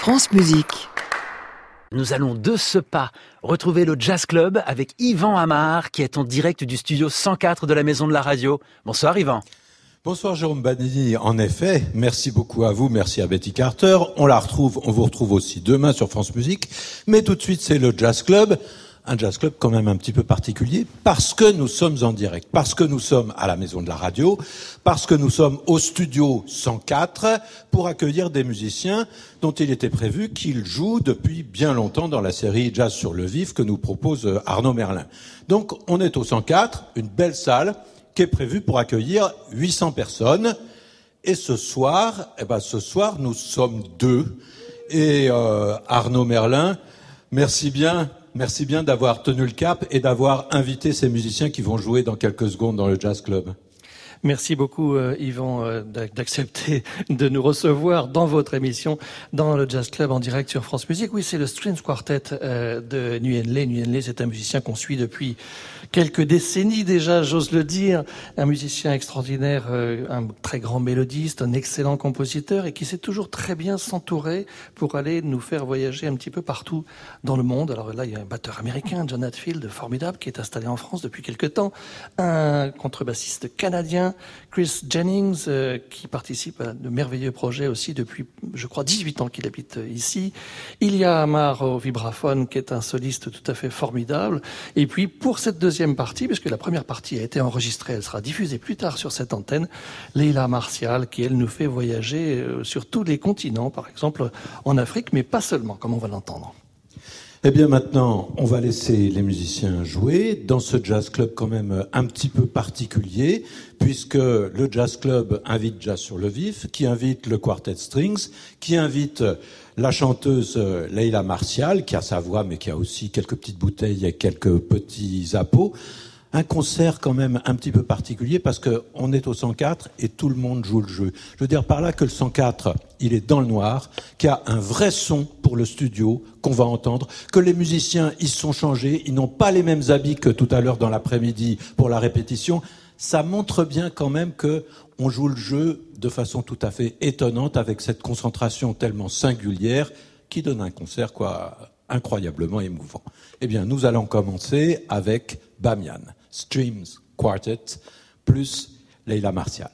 France Musique. Nous allons de ce pas retrouver le Jazz Club avec Yvan Amar qui est en direct du studio 104 de la Maison de la Radio. Bonsoir Yvan. Bonsoir Jérôme Banini. En effet, merci beaucoup à vous, merci à Betty Carter. On vous retrouve aussi demain sur France Musique. Mais tout de suite, c'est le Jazz Club. Un jazz club quand même un petit peu particulier parce que nous sommes en direct, parce que nous sommes à la Maison de la Radio, parce que nous sommes au studio 104 pour accueillir des musiciens dont il était prévu qu'ils jouent depuis bien longtemps dans la série Jazz sur le vif que nous propose Arnaud Merlin. Donc on est au 104, une belle salle qui est prévue pour accueillir 800 personnes. Et ce soir, nous sommes deux. Et Arnaud Merlin, merci bien d'avoir tenu le cap et d'avoir invité ces musiciens qui vont jouer dans quelques secondes dans le Jazz Club. Merci beaucoup Yvan d'accepter de nous recevoir dans votre émission dans le Jazz Club en direct sur France Musique. Oui, c'est le Strings Quartet de Nguyen Le. Nguyen Le, c'est un musicien qu'on suit depuis quelques décennies déjà, j'ose le dire, un musicien extraordinaire, un très grand mélodiste, un excellent compositeur et qui sait toujours très bien s'entourer pour aller nous faire voyager un petit peu partout dans le monde. Alors là, il y a un batteur américain, John Hatfield, formidable, qui est installé en France depuis quelques temps, un contrebassiste canadien, Chris Jennings, qui participe à de merveilleux projets aussi depuis, je crois, 18 ans qu'il habite ici. Ilya Amar au vibraphone, qui est un soliste tout à fait formidable. Et puis, pour cette deuxième partie, puisque la première partie a été enregistrée, elle sera diffusée plus tard sur cette antenne, Leila Martial, qui, elle, nous fait voyager sur tous les continents, par exemple en Afrique, mais pas seulement, comme on va l'entendre. Eh bien maintenant, on va laisser les musiciens jouer dans ce jazz club quand même un petit peu particulier, puisque le jazz club invite Jazz sur le vif, qui invite le Quartet Strings, qui invite la chanteuse Leila Martial, qui a sa voix mais qui a aussi quelques petites bouteilles et quelques petits apôts. Un concert quand même un petit peu particulier parce que on est au 104 et tout le monde joue le jeu. Je veux dire par là que le 104, il est dans le noir, qu'il y a un vrai son pour le studio qu'on va entendre, que les musiciens, ils se sont changés, ils n'ont pas les mêmes habits que tout à l'heure dans l'après-midi pour la répétition. Ça montre bien quand même que on joue le jeu de façon tout à fait étonnante avec cette concentration tellement singulière qui donne un concert incroyablement émouvant. Eh bien, nous allons commencer avec Bamian, Strings Quartet, plus Leila Martial.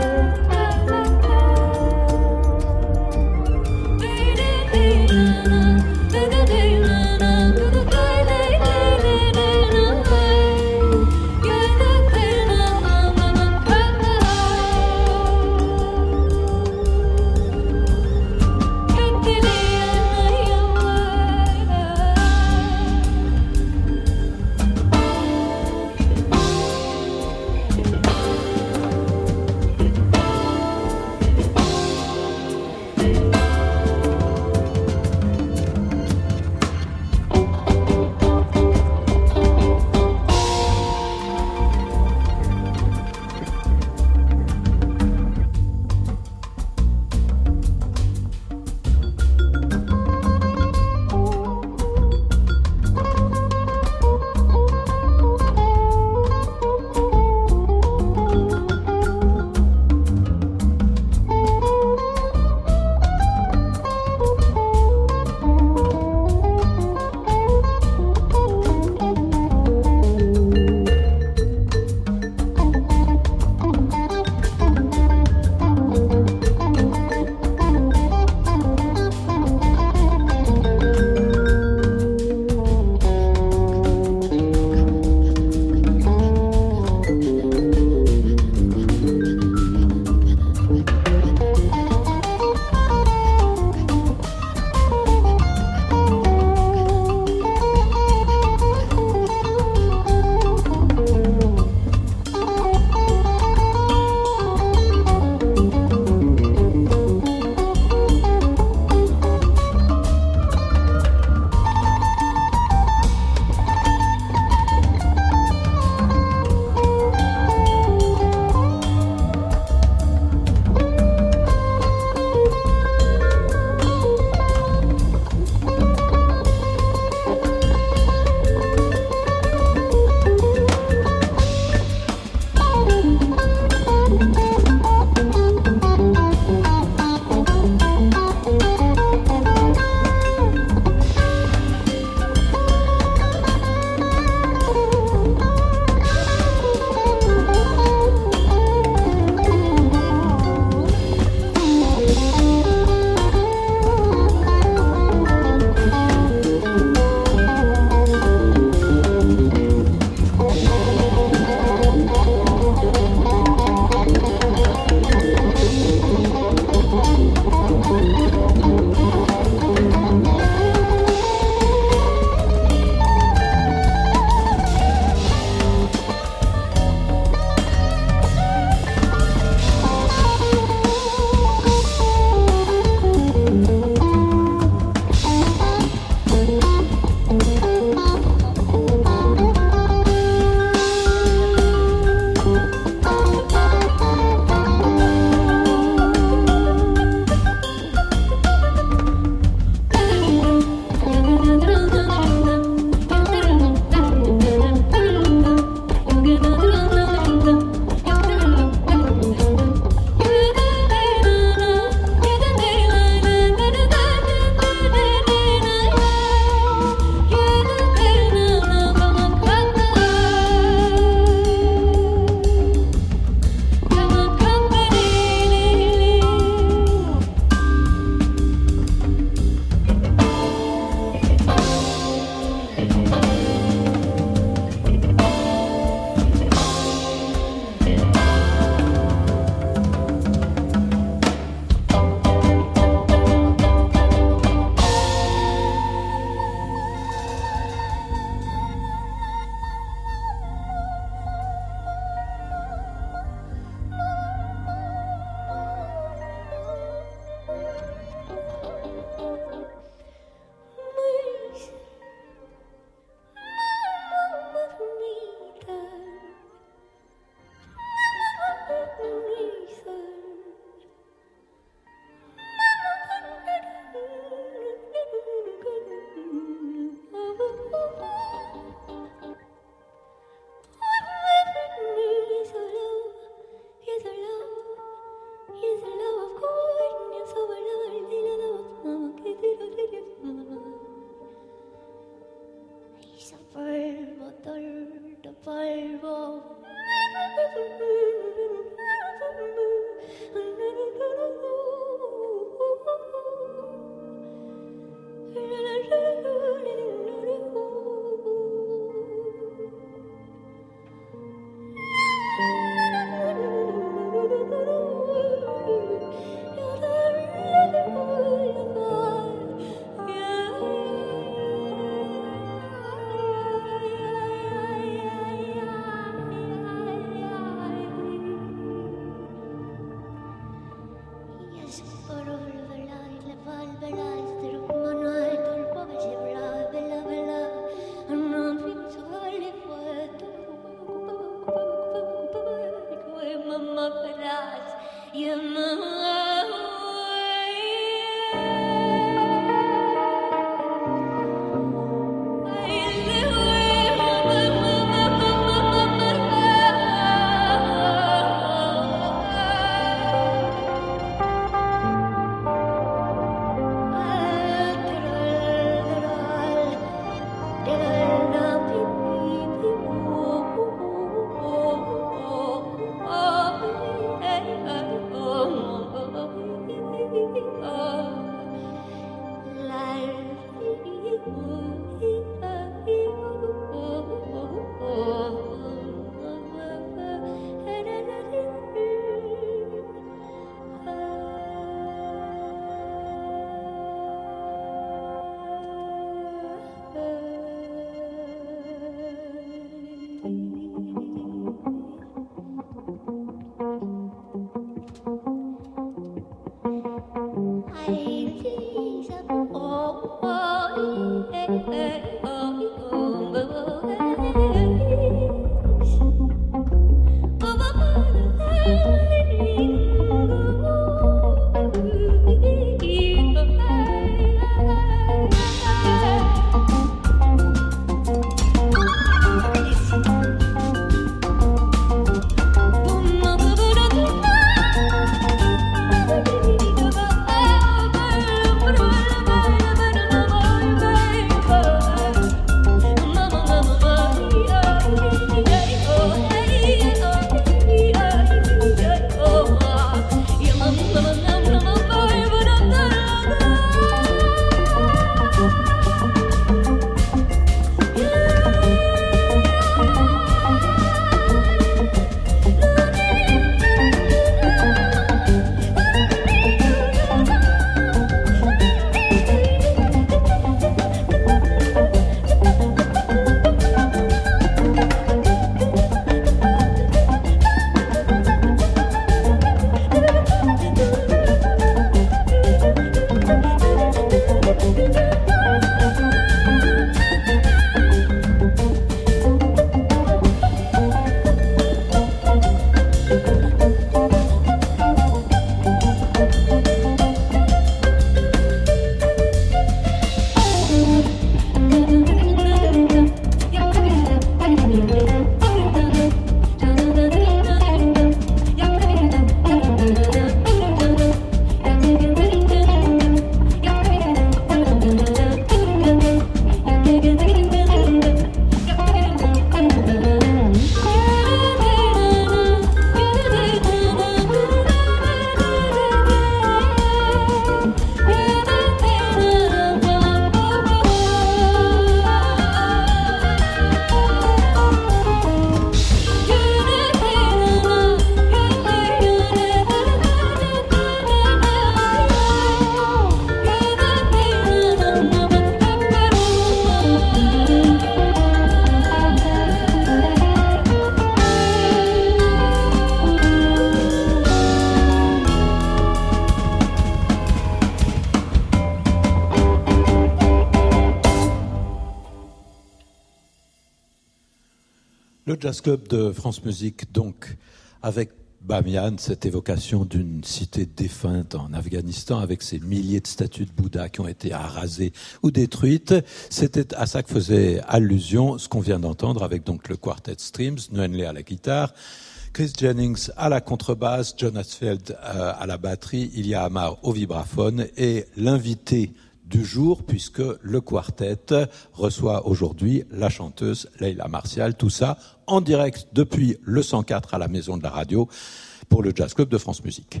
Le Jazz Club de France Musique, donc, avec Bamiyan, cette évocation d'une cité défunte en Afghanistan, avec ces milliers de statues de Bouddha qui ont été arasées ou détruites. C'était à ça que faisait allusion ce qu'on vient d'entendre avec donc le quartet Streams, Nguyen Le à la guitare, Chris Jennings à la contrebasse, Jonas Feld à la batterie, Ilya Amar au vibraphone et l'invité du jour, puisque le quartet reçoit aujourd'hui la chanteuse Leila Martial, tout ça en direct depuis le 104 à la Maison de la Radio pour le Jazz Club de France Musique.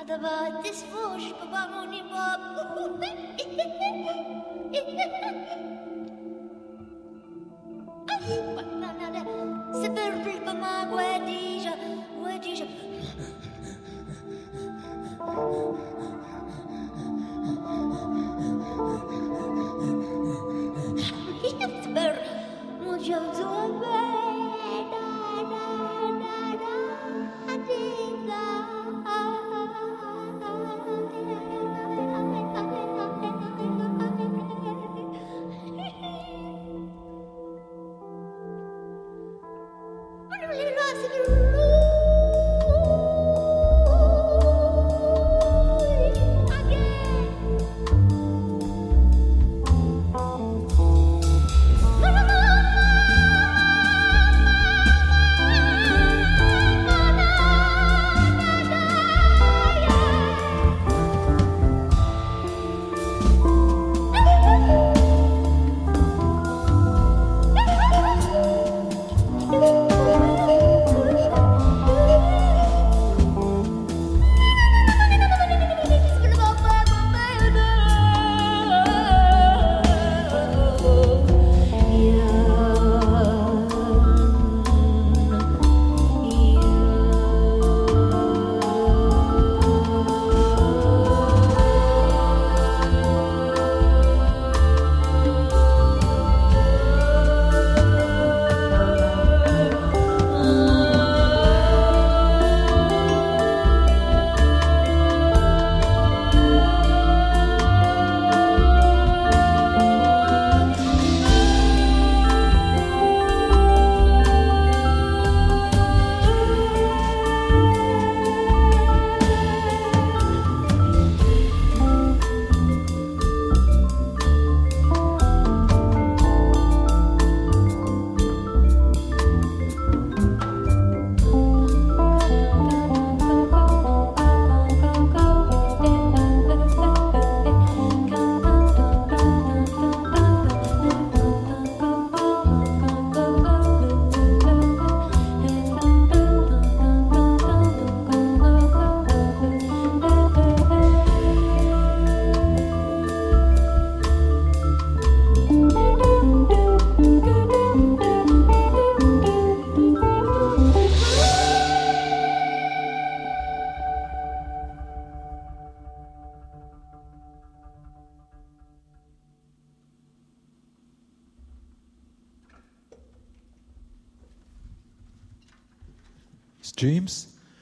James,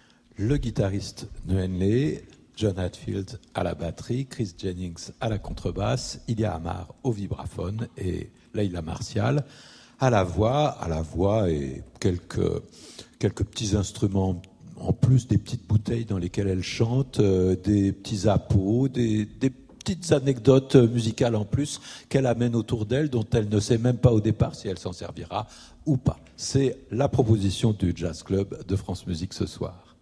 le guitariste Nguyen Le, John Hatfield à la batterie, Chris Jennings à la contrebasse, Ilya Amar au vibraphone et Leila Martial à la voix et quelques petits instruments en plus, des petites bouteilles dans lesquelles elle chante, des petits apos, des petites anecdotes musicales en plus qu'elle amène autour d'elle, dont elle ne sait même pas au départ si elle s'en servira ou pas. C'est la proposition du Jazz Club de France Musique ce soir.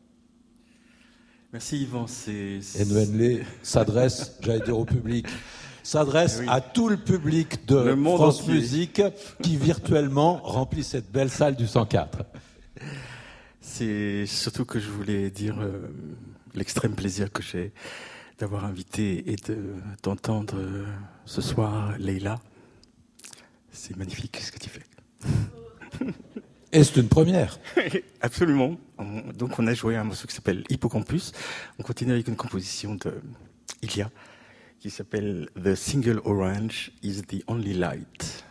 Merci Yvan. Et Nguyen Le s'adresse, j'allais dire au public, s'adresse à tout le public de France entier. Musique qui virtuellement remplit cette belle salle du 104. C'est surtout que je voulais dire l'extrême plaisir que j'ai d'avoir invité et d'entendre ce soir Leila. C'est magnifique ce que tu fais. Et c'est une première. Absolument. Donc on a joué un morceau qui s'appelle Hippocampus. On continue avec une composition de Ilya qui s'appelle The Single Orange is the Only Light.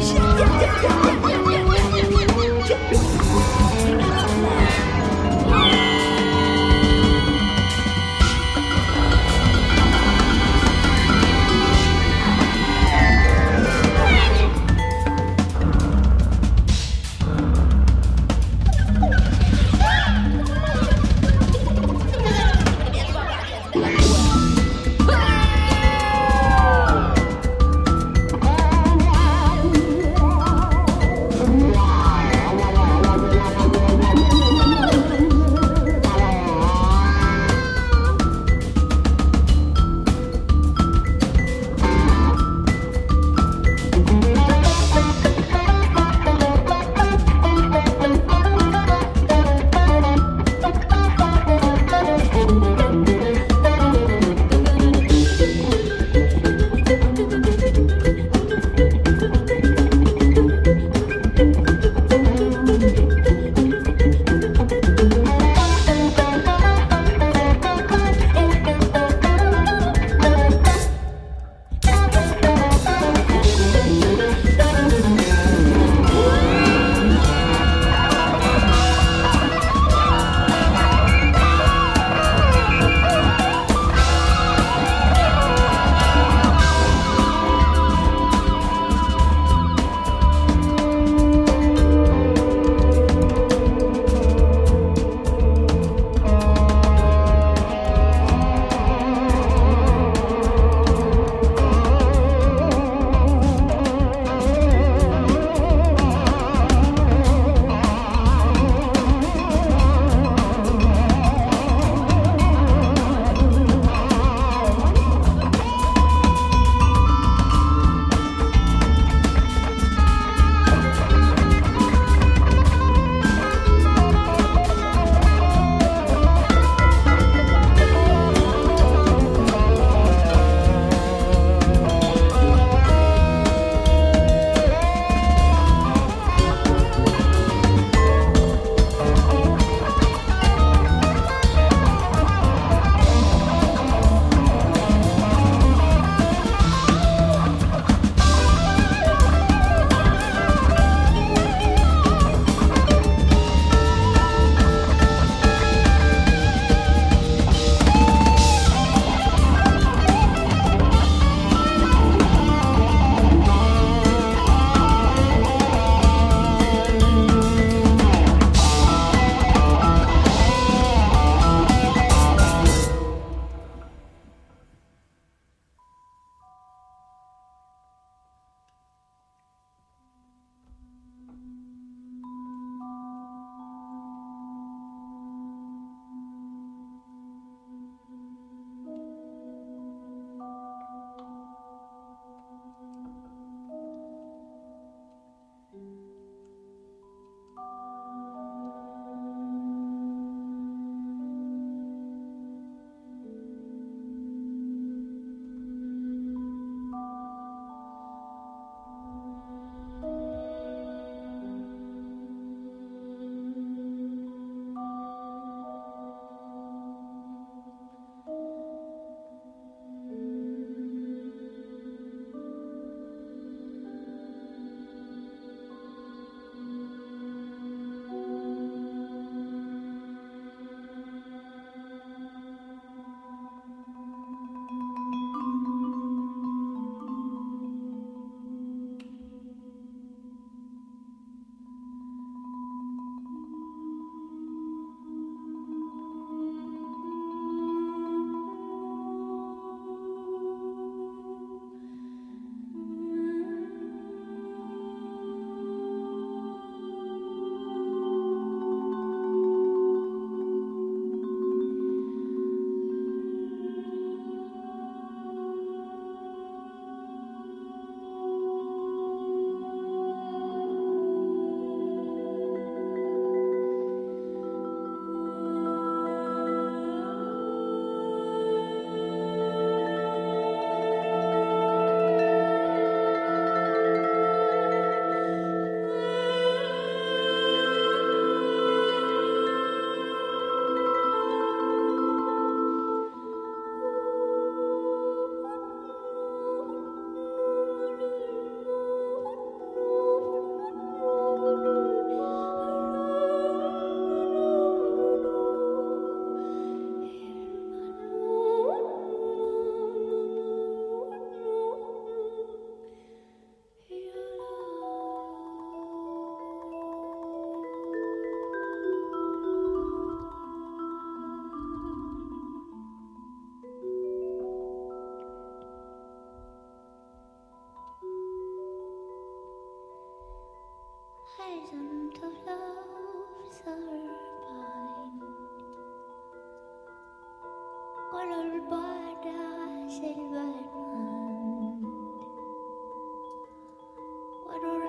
Yeah.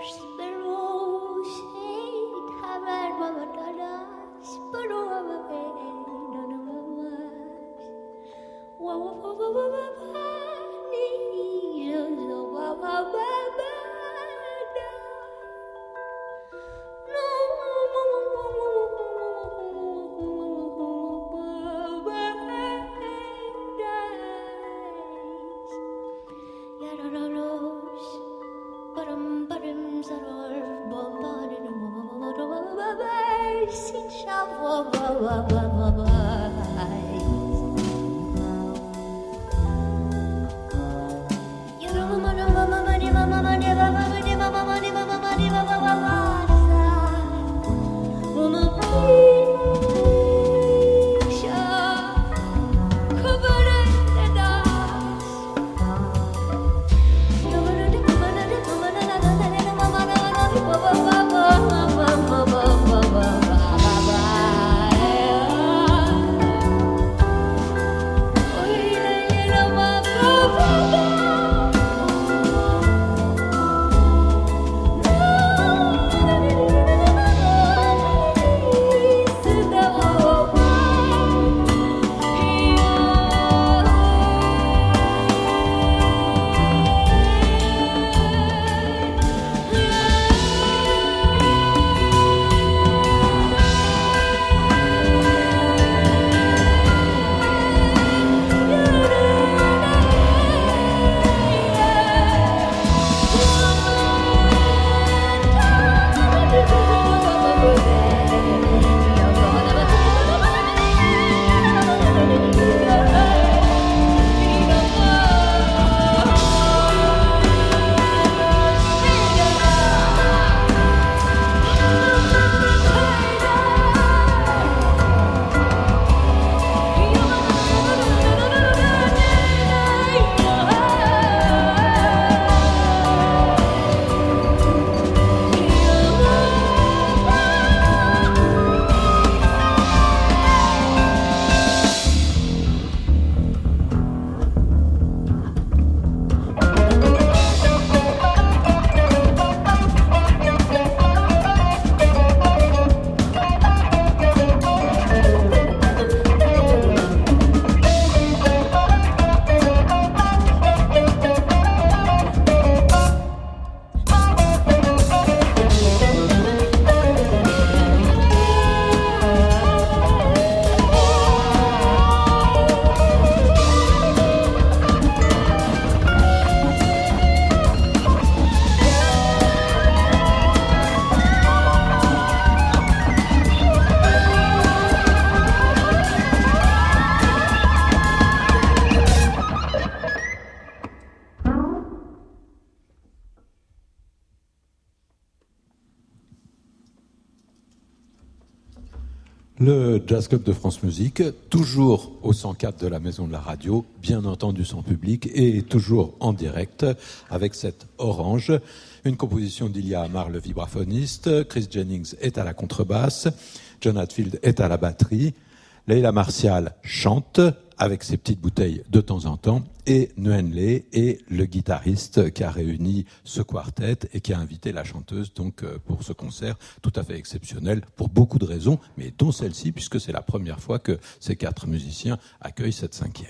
Le Jazz Club de France Musique, toujours au 104 de la Maison de la Radio, bien entendu sans public et toujours en direct avec cette Orange, une composition d'Ilya Amar, le vibraphoniste. Chris Jennings est à la contrebasse, John Hatfield est à la batterie, Leila Martial chante avec ses petites bouteilles de temps en temps, et Nguyen Le est le guitariste qui a réuni ce quartet et qui a invité la chanteuse donc pour ce concert tout à fait exceptionnel pour beaucoup de raisons, mais dont celle-ci, puisque c'est la première fois que ces 4 musiciens accueillent cette 5e.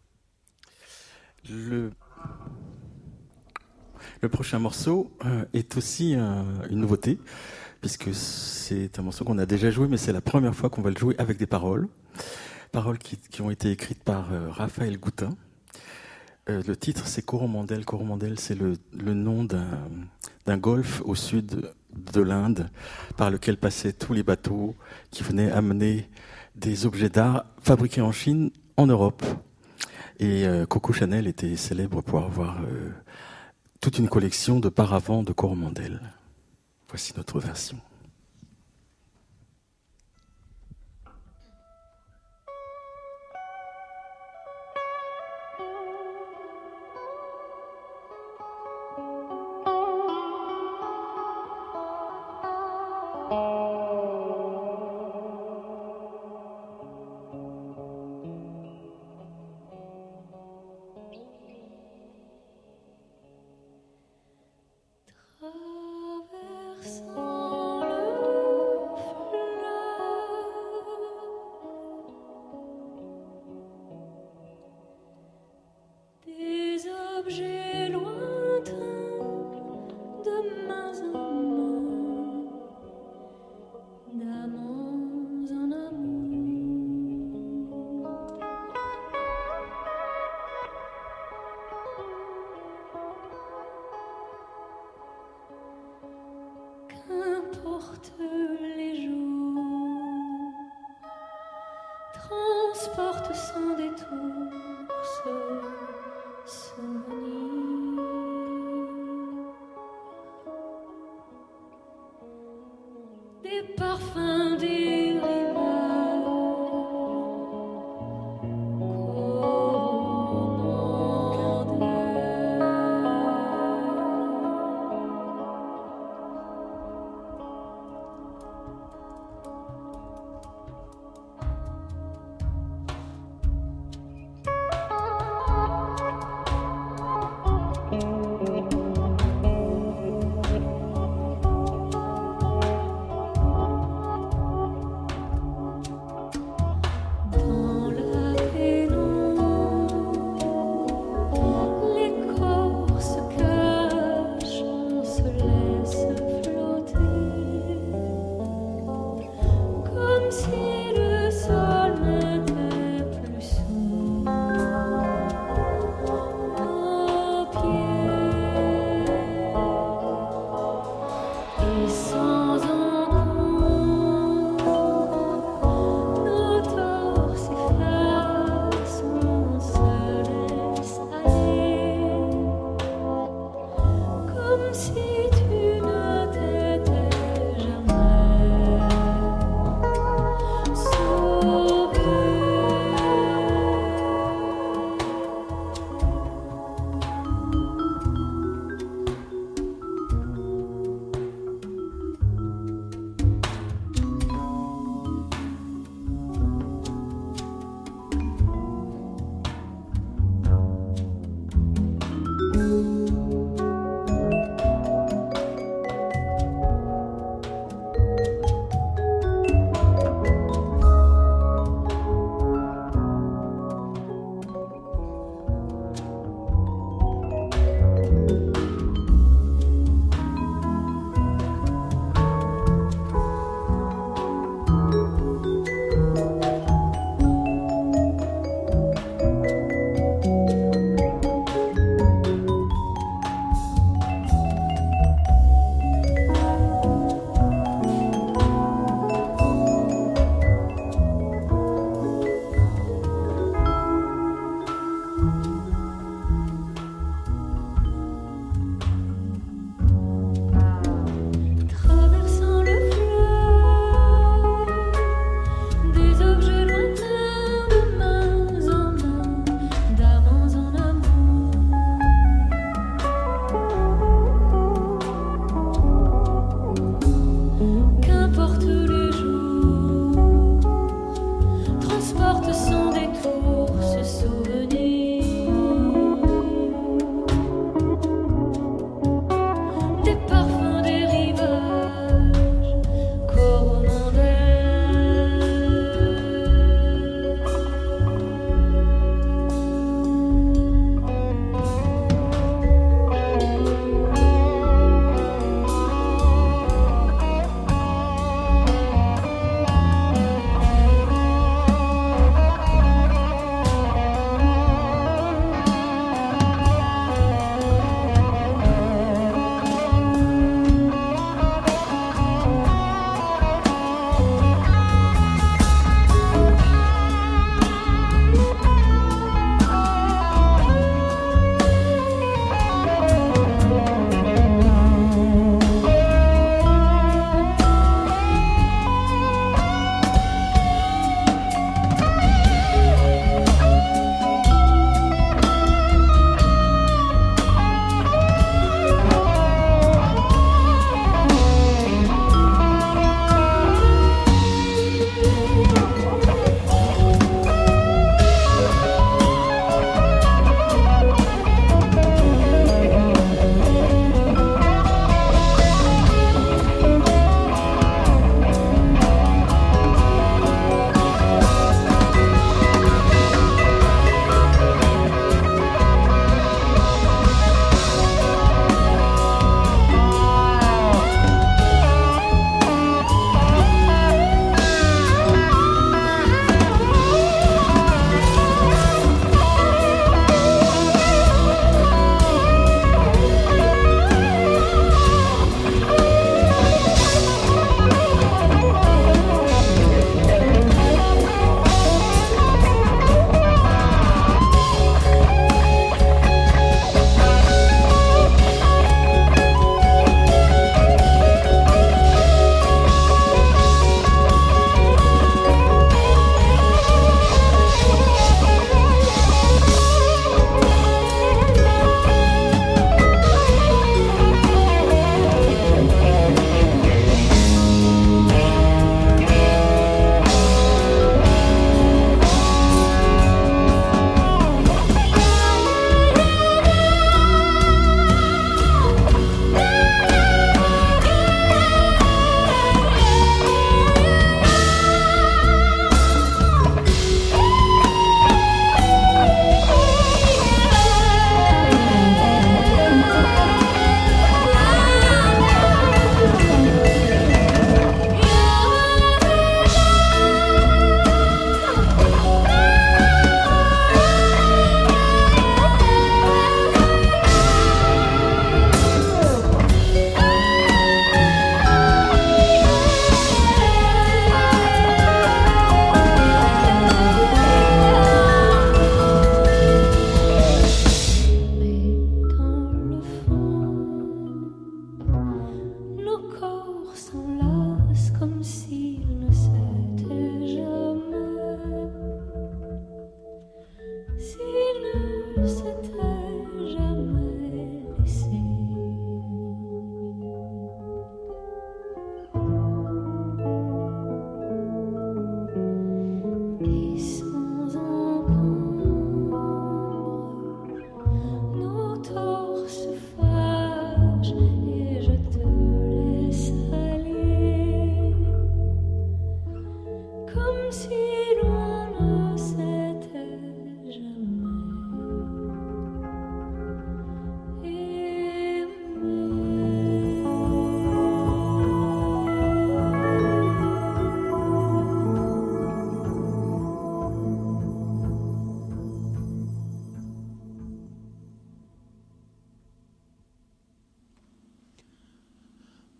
Le prochain morceau est aussi une nouveauté, puisque c'est un morceau qu'on a déjà joué, mais c'est la première fois qu'on va le jouer avec des paroles. Paroles qui ont été écrites par Raphaël Goutin. Le titre, c'est Coromandel. Coromandel, c'est le nom d'un golfe au sud de l'Inde, par lequel passaient tous les bateaux qui venaient amener des objets d'art fabriqués en Chine, en Europe. Et Coco Chanel était célèbre pour avoir toute une collection de paravents de Coromandel. Voici notre version. Traverse emporte les jours, transporte sans détour ce souvenir. Des parfums des rivages.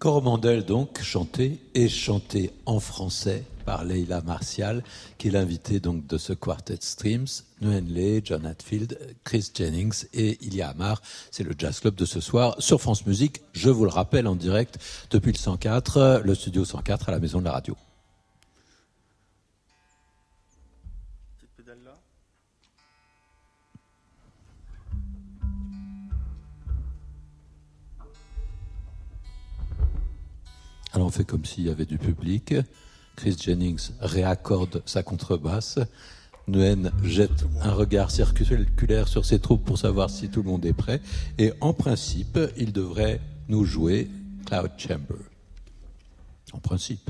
Coromandel, donc, chanté en français par Leila Martial, qui est l'invitée donc de ce quartet Streams. Nguyen Le, John Hatfield, Chris Jennings et Ilya Amar. C'est le Jazz Club de ce soir sur France Musique. Je vous le rappelle en direct depuis le 104, le studio 104 à la Maison de la Radio. Cette pédale-là. Alors on fait comme s'il y avait du public. Chris Jennings réaccorde sa contrebasse. Nguyen jette un regard circulaire sur ses troupes pour savoir si tout le monde est prêt. Et en principe, il devrait nous jouer Cloud Chamber. En principe.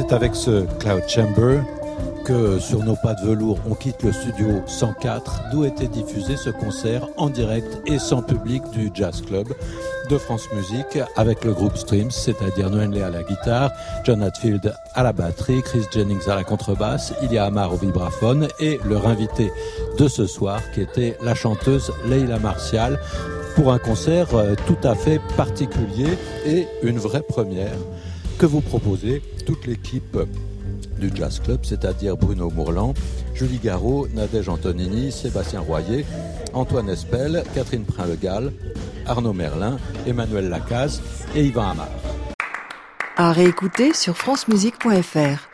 C'est avec ce Cloud Chamber que sur nos pas de velours, on quitte le studio 104, d'où était diffusé ce concert en direct et sans public du Jazz Club de France Musique avec le groupe Streams, c'est-à-dire Nguyen Le à la guitare, John Hatfield à la batterie, Chris Jennings à la contrebasse, Ilya Amar au vibraphone et leur invité de ce soir qui était la chanteuse Leila Martial pour un concert tout à fait particulier et une vraie première que vous proposez toute l'équipe du Jazz Club, c'est-à-dire Bruno Mourlan, Julie Garraud, Nadège Antonini, Sébastien Royer, Antoine Espel, Catherine Prin-Le-Gall, Arnaud Merlin, Emmanuel Lacaze et Yvan Amar. À réécouter sur francemusique.fr.